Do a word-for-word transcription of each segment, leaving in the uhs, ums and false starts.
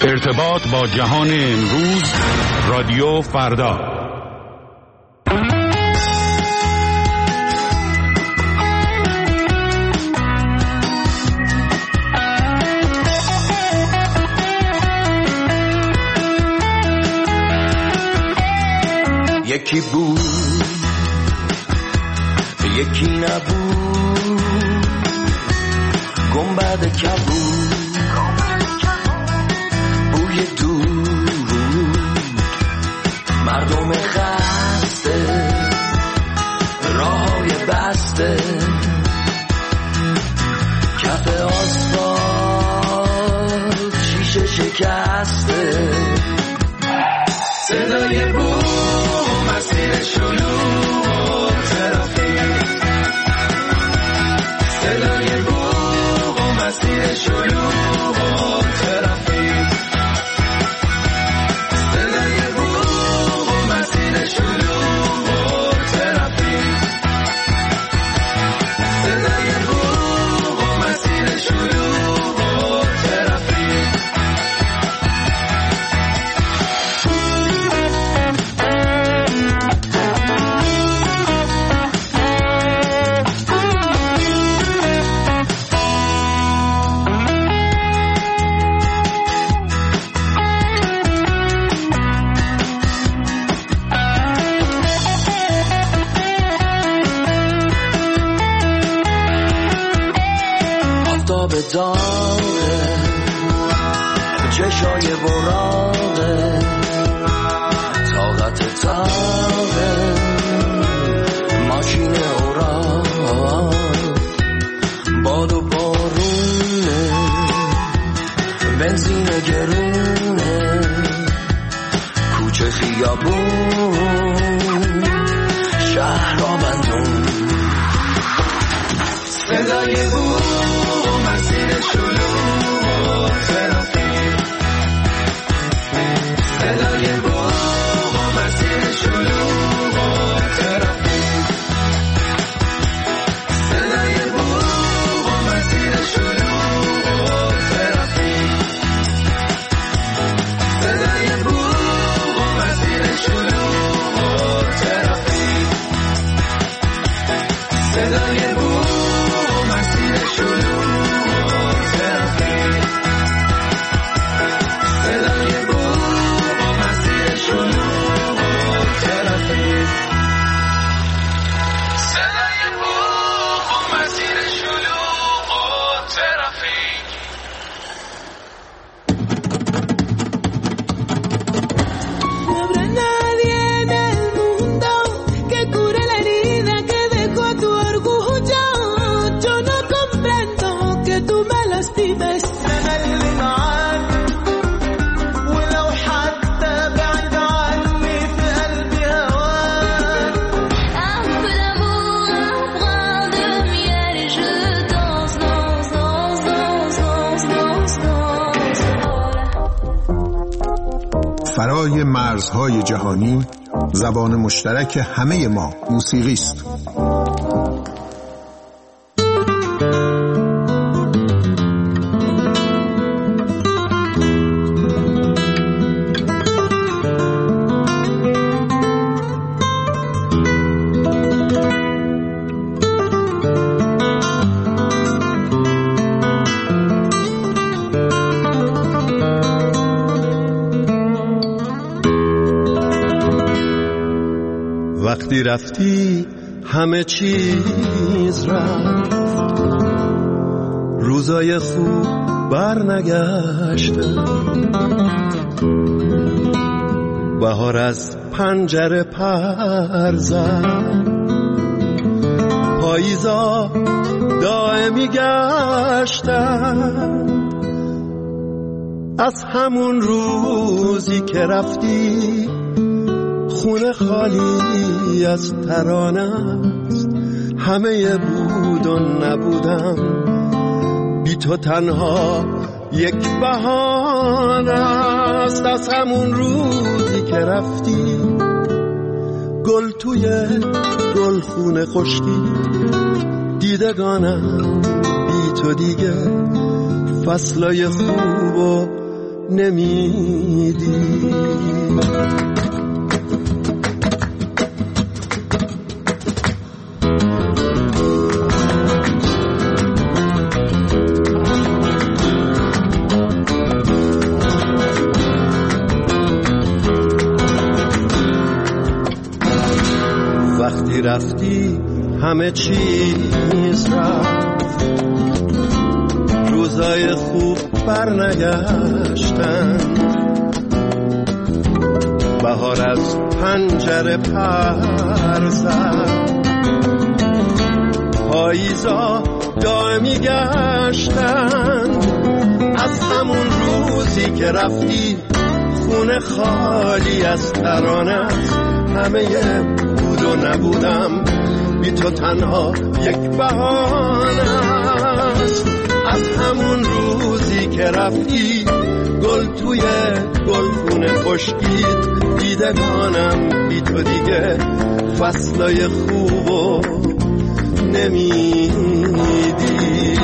ارتباط با جهان امروز، رادیو فردا. یکی بود یکی نبود، گنبد کبود، بوی دود، مردم خسته، راههای بسته، کف آسفالت شیشه شکسته، صدای بوم، مسیر شلوغ و ترافیک، صدای بوم و مسیر شلوغ و ترافیک، صدای بوم و مسیر شلوغ و ترافیک، صدای بوم و مسیر شلوغ و ترافیک. داغه چشای براغه، طاقت تاغه، ماشین اوراق، باد و بارونه، بنزین گرونه، کوچه خیابون، شهر آبندون، صدای بوم، مسیر شلوغ و ترافیک، صدای بوم و مسیر شلوغ و ترافیک، صدای بوم و مسیر شلوغ و ترافیک، صدای بوم و مسیر شلوغ و ترافیک، صدای بوم مسیر شلوغ فرای مرزهای جهانی، زبان مشترک همه ما موسیقی است. وقتی رفتی همه چیز رفت، روزای خوب بر نگشتن، بهار از پنجره پر زد، پاییزا دائمی گشتن، از همون روزی که رفتی خونه خالی از ترانه است، همه بود و نبودم، بی تو تنها یک بهانه است. از همون روزی که رفتی گل توی گل خونه خشکی، دیدگانم بی تو دیگه فصلای خوب و نمیدی. وقتی رفتی همه چیز رفت، روزای خوب برنگشتن، بهار از پنجره پر زد، پاییزا دائمی گشتن. از همون روزی که رفتی خونه خالی از ترانت، همه بود و نبودم بی تو تنها یک بهانه است. از همون روزی که رفتی گل توی گلخونه خشکید، دیدگانم بی تو دیگه فصلای خوبو نمیدی.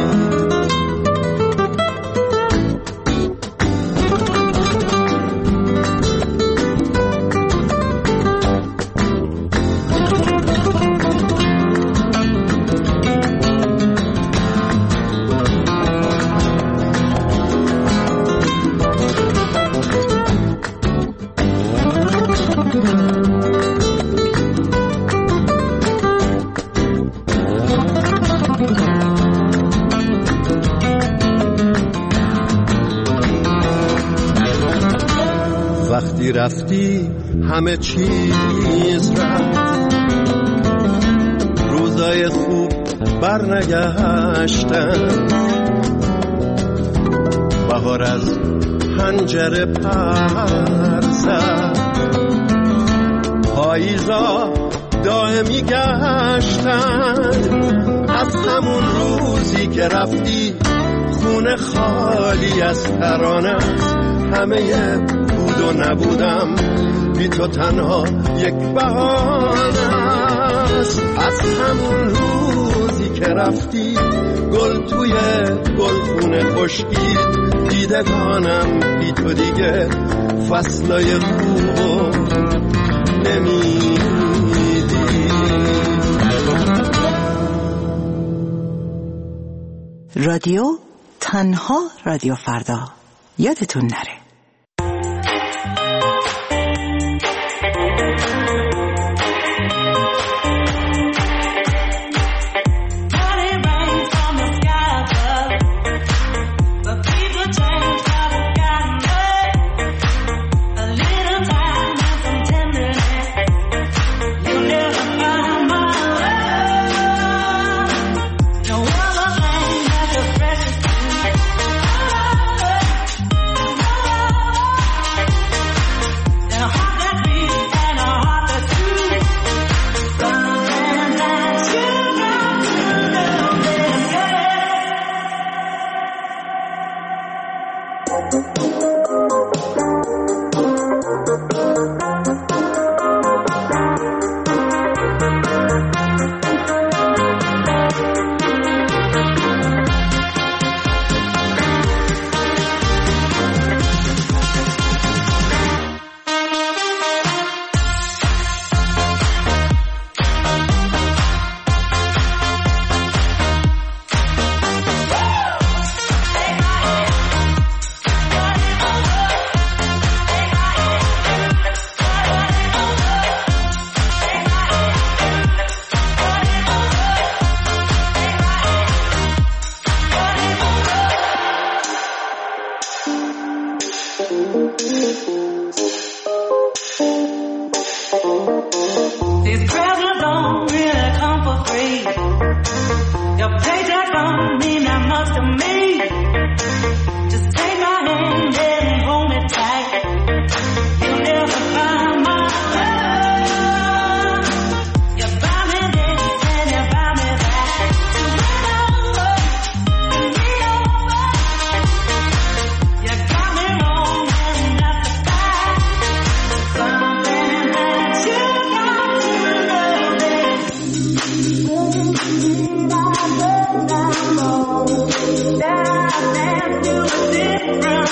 وقتی رفتی همه چیز رفت، روزای خوب برنگشتن، بهار از پنجره پر زد، پاییزا دائمی گشتن. از همون روزی که رفتی خونه خالی از ترانت، همه بود و نبودم بی تو تنها یک بهانه است. از همون روزی که رفتی گل توی گلخونه خشکید، دیدگانم بی تو دیگه فصلای خوبو نمیدی. رادیو تنها رادیو فردا، یادتون نره.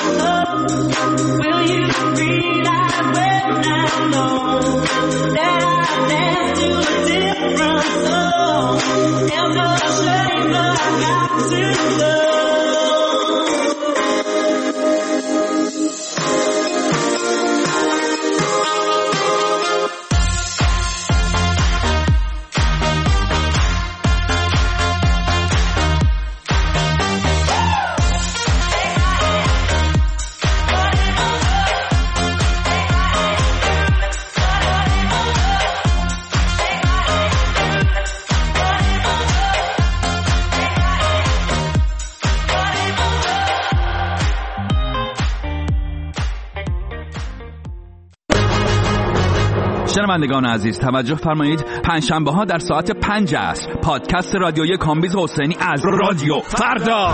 شنوندگان عزیز توجه فرمایید، پنجشنبه ها در ساعت پنج عصر پادکست رادیویی کامبیز حسینی از رادیو فردا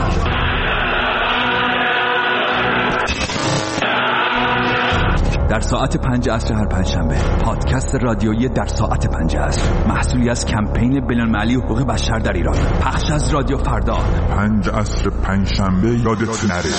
در ساعت پنج عصر هر پنجشنبه پادکست رادیویی در ساعت پنج عصر محصولی از کمپین بین‌المللی حقوق بشر در ایران، پخش از رادیو فردا. پنج عصر پنجشنبه یادت نره.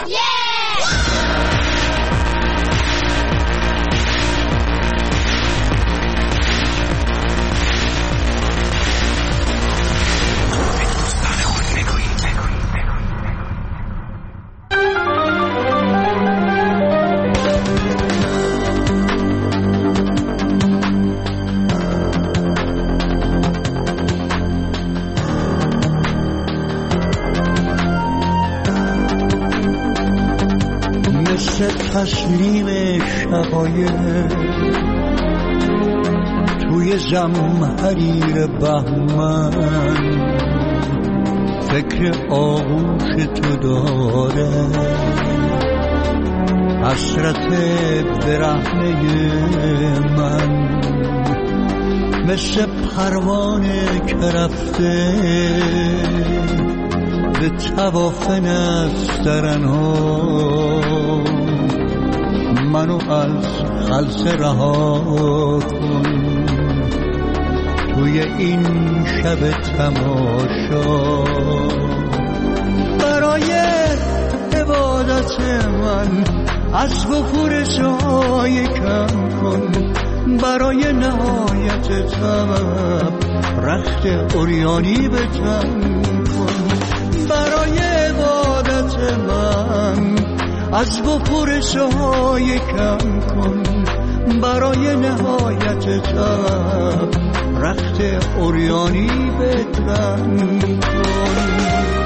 تسلیم شقایق توی زمحریر بهمن فکر آغوش تو داره، حسرت برهنه من مثل پروانه که رفته به طواف نسترنها، منو از خلصه رها کن توی این شب تماشا. برای عبادت من از وفور سایه کم کن، برای نهایت طلب رخت عریانی به تن کن، برای عبادت من از وفور سایه کم کن، برای نهایت طلب رخت عریانی به تن کن.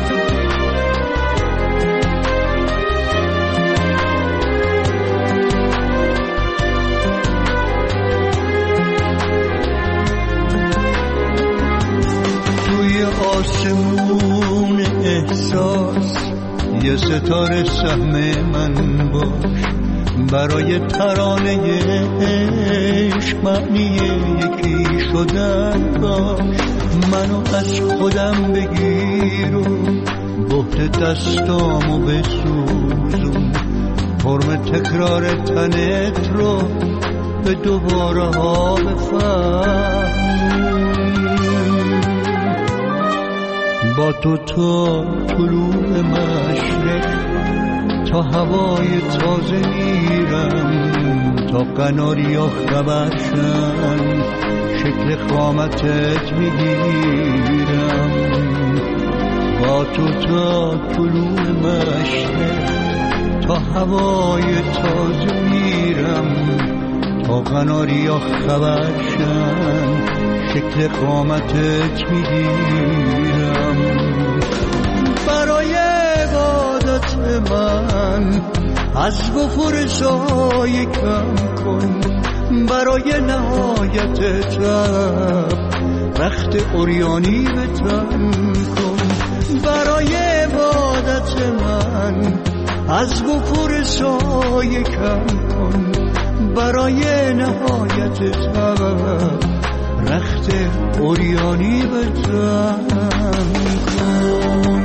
توی آسمون احساس یه ستاره سهم من باش، برای ترانه عشق معنی یکی شدن باش. منو از خودم بگیر و بهت دستامو بسوزون، فرم تکرار تنت رو به دوباره ها بفهم. با تو تا طلوع مشرق تا هوای تازه میرم، تا قناریا خبرشن شکل قامتت میگیرم. با تو تا طلوع مشرق تا هوای تازه میرم، تا قناریا خبرشن شکل قامتت میگیرم. برای عبادت من از وفور سایه کم کن، برای نهایت طلب رخت عریانی به تن کن، برای عبادت من از وفور سایه کم کن، برای نهایت طلب رخت عریانی به تن کن.